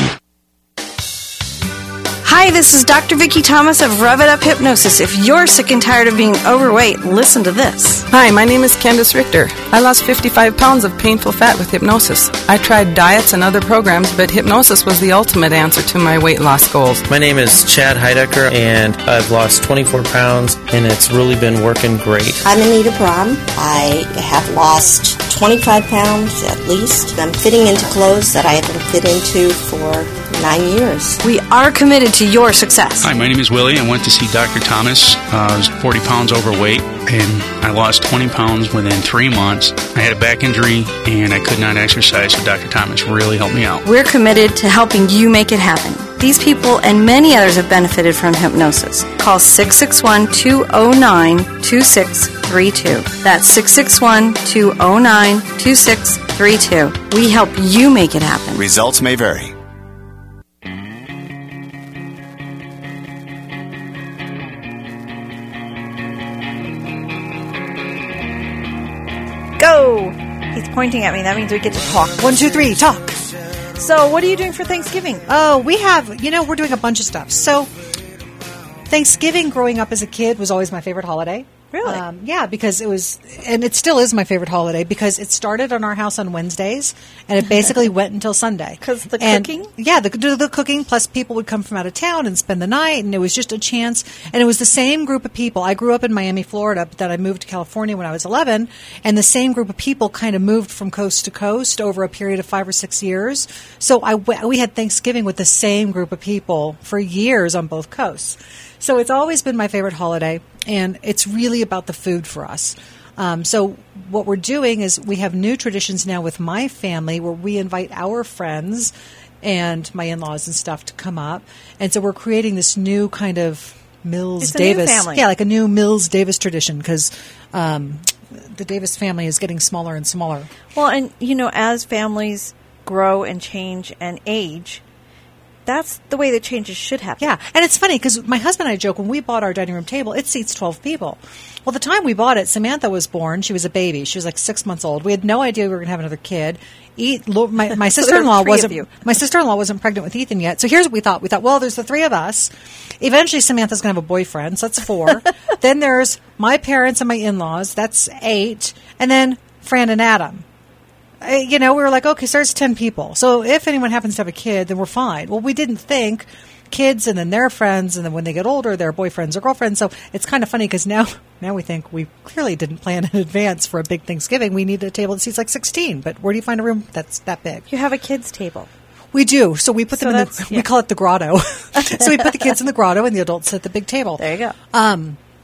Hi, this is Doctor Vicki Thomas of Rev It Up Hypnosis. If you're sick and tired of being overweight, listen to this. Hi, my name is Candace Richter. I lost fifty-five pounds of painful fat with hypnosis. I tried diets and other programs, but hypnosis was the ultimate answer to my weight loss goals. My name is Chad Heidecker, and I've lost twenty-four pounds, and it's really been working great. I'm Anita Brahm. I have lost twenty-five pounds at least. I'm fitting into clothes that I haven't fit into for nine years. We are committed to your success. Hi, my name is Willie. I went to see Doctor Thomas. Uh, I was forty pounds overweight, and I lost twenty pounds within three months. I had a back injury, and I could not exercise, so Doctor Thomas really helped me out. We're committed to helping you make it happen. These people and many others have benefited from hypnosis. Call six six one, two oh nine, two six three two. That's six six one, two oh nine, two six three two. We help you make it happen. Results may vary. Go! He's pointing at me. That means we get to talk. One, two, three, talk. So, what are you doing for Thanksgiving? Oh, we have, you know, we're doing a bunch of stuff. So, Thanksgiving growing up as a kid was always my favorite holiday. Really? Um, yeah, because it was, and it still is my favorite holiday because it started on our house on Wednesdays and it basically went until Sunday. Because the And, cooking? Yeah, the, the, the cooking, plus people would come from out of town and spend the night, and it was just a chance. And it was the same group of people. I grew up in Miami, Florida, but then I moved to California when I was eleven, and the same group of people kind of moved from coast to coast over a period of five or six years. So I, w- we had Thanksgiving with the same group of people for years on both coasts. So it's always been my favorite holiday, and it's really about the food for us. Um, so what we're doing is we have new traditions now with my family where we invite our friends and my in-laws and stuff to come up. And so we're creating this new kind of Mills It's a new Davis. family. Yeah, like a new Mills Davis tradition because um, the Davis family is getting smaller and smaller. Well, and, you know, as families grow and change and age, that's the way the changes should happen. Yeah, and it's funny because my husband and I joke when we bought our dining room table, it seats twelve people. Well, the time we bought it, Samantha was born. She was a baby. She was like six months old. We had no idea we were going to have another kid. Eat, lo- my, my So there sister-in-law were three of wasn't. you. My sister-in-law wasn't pregnant with Ethan yet. So here's what we thought. We thought, well, there's the three of us. Eventually, Samantha's going to have a boyfriend, so that's four. Then there's my parents and my in-laws. That's eight, and then Fran and Adam. Uh, You know, we were like, okay, so there's ten people. So if anyone happens to have a kid, then we're fine. Well, we didn't think kids and then their friends, and then when they get older, their boyfriends or girlfriends. So it's kind of funny because now, now we think we clearly didn't plan in advance for a big Thanksgiving. We need a table that seats like sixteen. But where do you find a room that's that big? You have a kids' table. We do. So we put So them in that's- the, yeah. we call it the grotto. So we put the kids in the grotto and the adults at the big table. There you go. Um,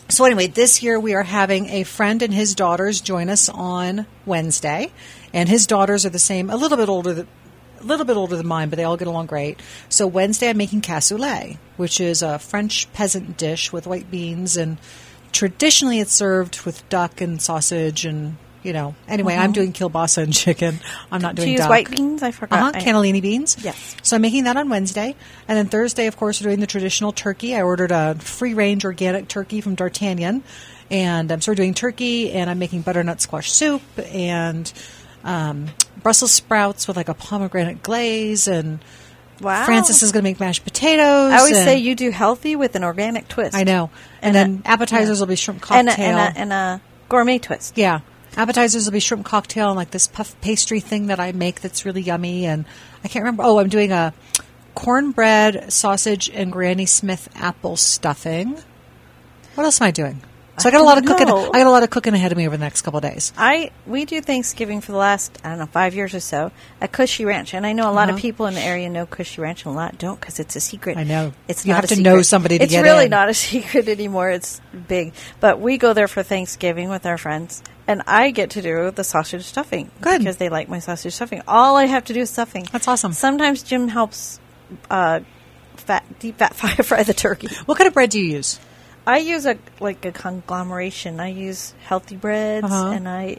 So anyway, this year we are having a friend and his daughters join us on Wednesday, and his daughters are the same, a little bit older than, a little bit older than mine, but they all get along great. So Wednesday I'm making cassoulet, which is a French peasant dish with white beans, and traditionally it's served with duck and sausage and, you know, anyway, Mhm. I'm doing kielbasa and chicken. I'm not Do doing you use duck. white beans? I forgot. Uh-huh, I- cannellini beans. Yes. So I'm making that on Wednesday. And then Thursday, of course, we're doing the traditional turkey. I ordered a free-range organic turkey from D'Artagnan. And um, so we're doing turkey, and I'm making butternut squash soup and um, Brussels sprouts with like a pomegranate glaze. And Wow. Francis is going to make mashed potatoes. I always and- say you do healthy with an organic twist. I know. And, And then a- appetizers yeah. will be shrimp And cocktail. a, and, a, and a gourmet twist. Yeah. Appetizers will be shrimp cocktail and like this puff pastry thing that I make that's really yummy. And I can't remember. Oh, I'm doing a cornbread, sausage, and Granny Smith apple stuffing. What else am I doing? So I, I got a lot of don't cooking. know. I got a lot of cooking ahead of me over the next couple of days. I we do Thanksgiving for the last I don't know five years or so at Cushy Ranch, and I know a lot Uh-huh. of people in the area know Cushy Ranch, and a lot don't because it's a secret. I know. It's You not have a to know secret. somebody to it's get really in. not a secret anymore. It's big, but we go there for Thanksgiving with our friends, and I get to do the sausage stuffing Good. because they like my sausage stuffing. All I have to do is stuffing. That's awesome. Sometimes Jim helps uh, fat deep fat fry, fry the turkey. What kind of bread do you use? I use a like a conglomeration. I use healthy breads, Uh-huh. and I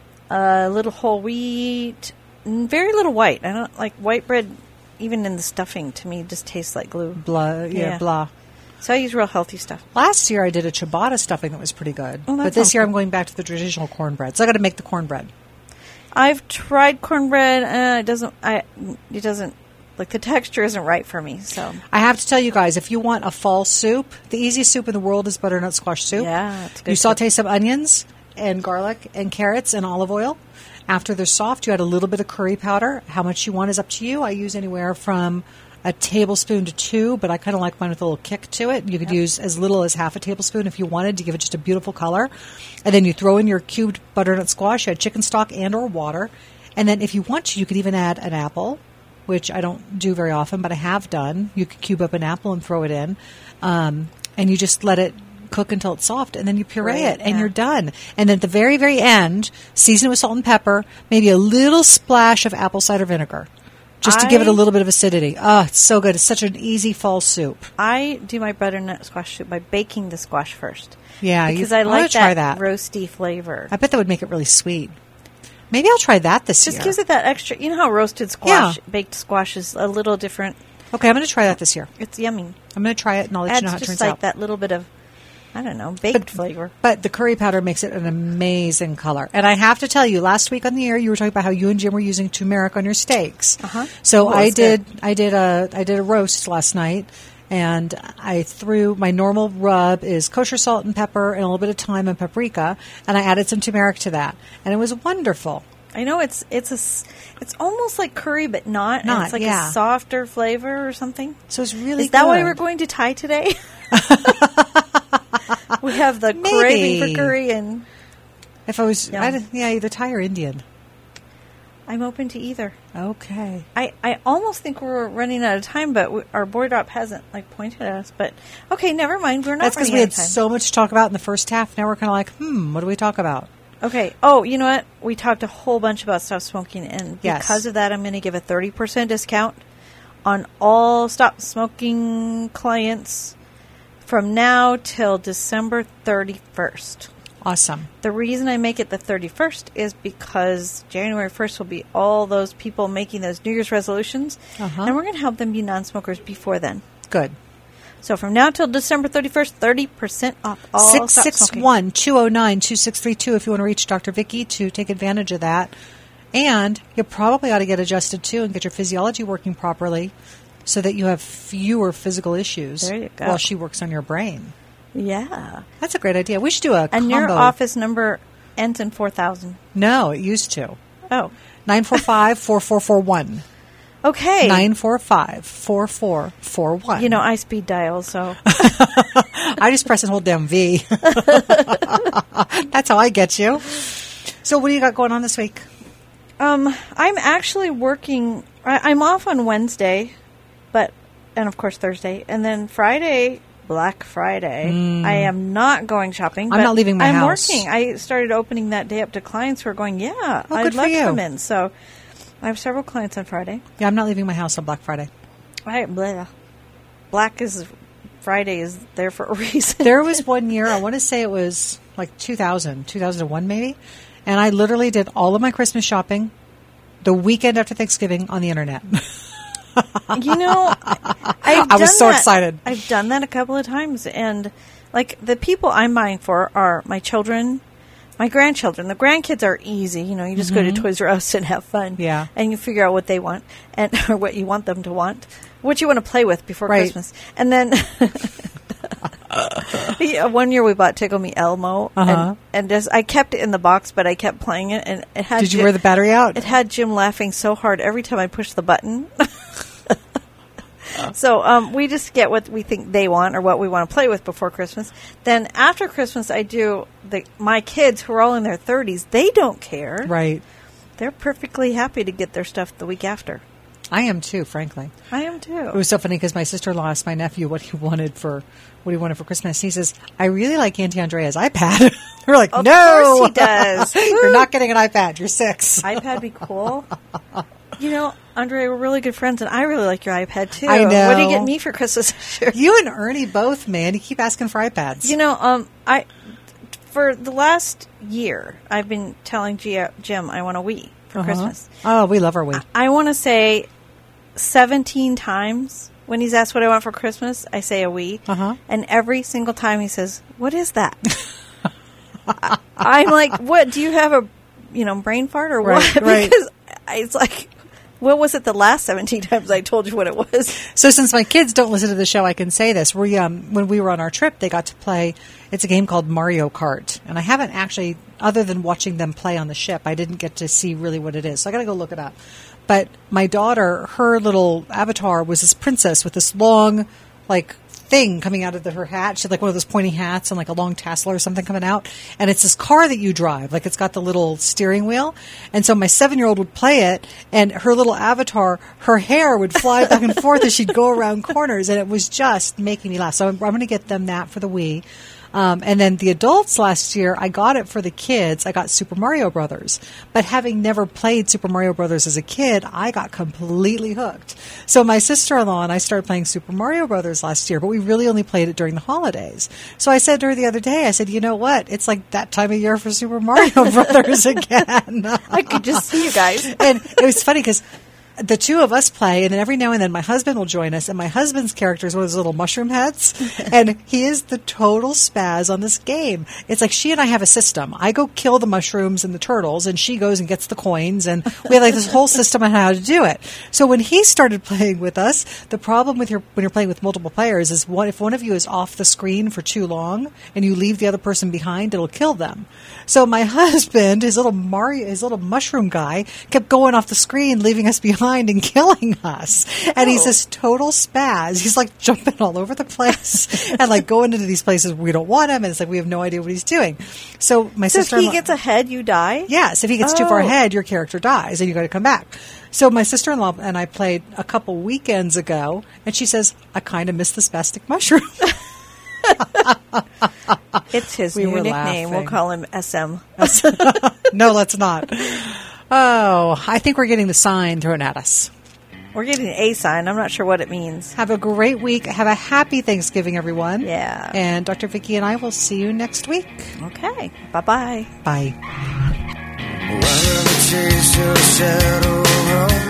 a uh, little whole wheat, and very little white. I don't like white bread. Even in the stuffing, to me, just tastes like glue. Blah. Yeah, blah. So I use real healthy stuff. Last year I did a ciabatta stuffing that was pretty good. Oh, that but this sounds year good. I'm going back to the traditional cornbread. So I got to make the cornbread. I've tried cornbread. Uh, it doesn't. I. It doesn't. Like the texture isn't right for me. So I have to tell you guys, if you want a fall soup, the easiest soup in the world is butternut squash soup. Yeah, it's good You soup. saute some onions and garlic and carrots and olive oil. After they're soft, you add a little bit of curry powder. How much you want is up to you. I use anywhere from a tablespoon to two, but I kind of like mine with a little kick to it. You could use as little as half a tablespoon if you wanted to give it just a beautiful color. And then you throw in your cubed butternut squash, you add chicken stock and or water. And then if you want to, you could even add an apple, which I don't do very often, but I have done. You could cube up an apple and throw it in. Um, and you just let it cook until it's soft, and then you puree Right, it, and yeah. you're done. And at the very, very end, season it with salt and pepper, maybe a little splash of apple cider vinegar, just to give it a I- little bit of acidity. Oh, it's so good. It's such an easy fall soup. I do my butternut squash soup by baking the squash first. Yeah, you- because I I wanna like try that, that. roasty flavor. I bet that would make it really sweet. Maybe I'll try that this Just year. gives it that extra. You know how roasted squash, baked squash is a little different. Okay, I'm going to try that this year. It's yummy. I'm going to try it, and I'll let Adds you know how it just turns like out. that little bit of, I don't know, baked flavor. But the curry powder makes it an amazing color. And I have to tell you, last week on the air, you were talking about how you and Jim were using turmeric on your steaks. Uh-huh. So Oh, I it's did. good. I did a. I did a roast last night, and I threw my normal rub is kosher salt and pepper and a little bit of thyme and paprika, and I added some turmeric to that, and it was wonderful. I know it's it's a s- it's almost like curry, but not. and Not, it's like yeah. a softer flavor or something. So it's really. Is that why good. we're going to Thai today? We have the craving Maybe. for curry, and If I was, Yum. I'd, yeah, either Thai or Indian. I'm open to either. Okay. I, I almost think we're running out of time, but we, our board op hasn't like pointed at us. But okay, never mind. We're not That's because running we out had of time. so much to talk about in the first half. Now we're kind of like, hmm, what do we talk about? Okay. Oh, you know what? We talked a whole bunch about stop smoking, and Yes. because of that, I'm going to give a thirty percent discount on all stop smoking clients from now till December thirty-first. Awesome. The reason I make it the thirty-first is because January first will be all those people making those New Year's resolutions, Uh-huh. and we're going to help them be non-smokers before then. Good. So from now till December thirty-first, thirty percent off all Six stop six smoking. one two zero nine two six three two if you want to reach Doctor Vicky to take advantage of that. And you probably ought to get adjusted too and get your physiology working properly so that you have fewer physical issues There you go. while she works on your brain. Yeah. That's a great idea. We should do a And combo. your office number ends in four thousand. No, it used to. Oh. nine four five, four four four one. Okay. nine four five, four four four one. You know, I speed dial, so. I just press and hold down V. That's how I get you. So what do you got going on this week? Um, I'm actually working. I, I'm off on Wednesday, but and of course Thursday, and then Friday Black Friday. Mm. I am not going shopping. I'm but not leaving my I'm house. working. I started opening that day up to clients who are going, yeah, Oh, I'd good for love to you. come in. So I have several clients on Friday. Yeah, I'm not leaving my house on Black Friday. I, blah. Black is Friday is there for a reason. There was one year, I want to say it was like two thousand, two thousand one maybe, and I literally did all of my Christmas shopping the weekend after Thanksgiving on the internet. You know, I've I was done so that. excited. I've done that a couple of times, and like the people I'm buying for are my children, my grandchildren. The grandkids are easy. You know, you just go to Mhm. Toys R Us and have fun. Yeah. And you figure out what they want and or what you want them to want, what you want to play with before Right. Christmas. And then yeah, one year we bought Tickle Me Elmo, Uh-huh. and, and just I kept it in the box, but I kept playing it, and it had. Did you Jim- wear the battery out? It had Jim laughing so hard every time I pushed the button. So um, we just get what we think they want or what we want to play with before Christmas. Then after Christmas, I do the my kids who are all in their thirties. They don't care. Right. They're perfectly happy to get their stuff the week after. I am too, frankly. I am too. It was so funny because my sister-in-law asked my nephew what he wanted for what he wanted for Christmas. He says, "I really like Auntie Andrea's iPad." We're like, Of "No, course he does. You're not getting an iPad. You're six. iPad be cool. You know, Andre, we're really good friends, and I really like your iPad too. I know. What do you get me for Christmas this year? You and Ernie both, man. You keep asking for iPads. You know, um, I for the last year, I've been telling G- Jim I want a Wii for Uh-huh. Christmas. Oh, we love our Wii. I want to say seventeen times when he's asked what I want for Christmas, I say a Wii. Uh-huh. And every single time he says, "What is that?" I, I'm like, "What? Do you have a, you know, brain fart or Right, what?" right. Because it's like, what was it the last seventeen times I told you what it was? So since my kids don't listen to the show, I can say this. We um, when we were on our trip, they got to play. It's a game called Mario Kart, and I haven't actually, other than watching them play on the ship, I didn't get to see really what it is. So I got to go look it up. But my daughter, her little avatar was this princess with this long, like, thing coming out of the, her hat. She had like one of those pointy hats and like a long tassel or something coming out. And it's this car that you drive. Like it's got the little steering wheel. And so my seven-year-old would play it, and her little avatar, her hair would fly back and forth as she'd go around corners. And it was just making me laugh. So I'm, I'm going to get them that for the Wii. Um, and then the adults last year, I got it for the kids. I got Super Mario Brothers. But having never played Super Mario Brothers as a kid, I got completely hooked. So my sister-in-law and I started playing Super Mario Brothers last year, but we really only played it during the holidays. So I said to her the other day, I said, you know what? It's like that time of year for Super Mario Brothers again. I could just see you guys. And it was funny because the two of us play, and then every now and then my husband will join us, and my husband's character is one of those little mushroom heads, and he is the total spaz on this game. It's like she and I have a system. I go kill the mushrooms and the turtles, and she goes and gets the coins, and we have like this whole system on how to do it. So when he started playing with us, the problem with your when you're playing with multiple players is one, if one of you is off the screen for too long, and you leave the other person behind, it'll kill them. So my husband, his little Mario, his little mushroom guy, kept going off the screen, leaving us behind and killing us. And he's this total spaz. He's like jumping all over the place and like going into these places where we don't want him. And it's like we have no idea what he's doing. So my So sister, if he gets ahead, you die? yes, if he gets too far Oh. ahead, your character dies and you got to come back. So my sister-in-law and I played a couple weekends ago, and she says, I kind of miss the spastic mushroom. It's his We new were nickname. We'll laughing. call him S M. No, let's not. Oh, I think we're getting the sign thrown at us. We're getting an A sign. I'm not sure what it means. Have a great week. Have a happy Thanksgiving, everyone. Yeah. And Doctor Vicky and I will see you next week. Okay. Bye-bye. Bye. Why never chase your shadow around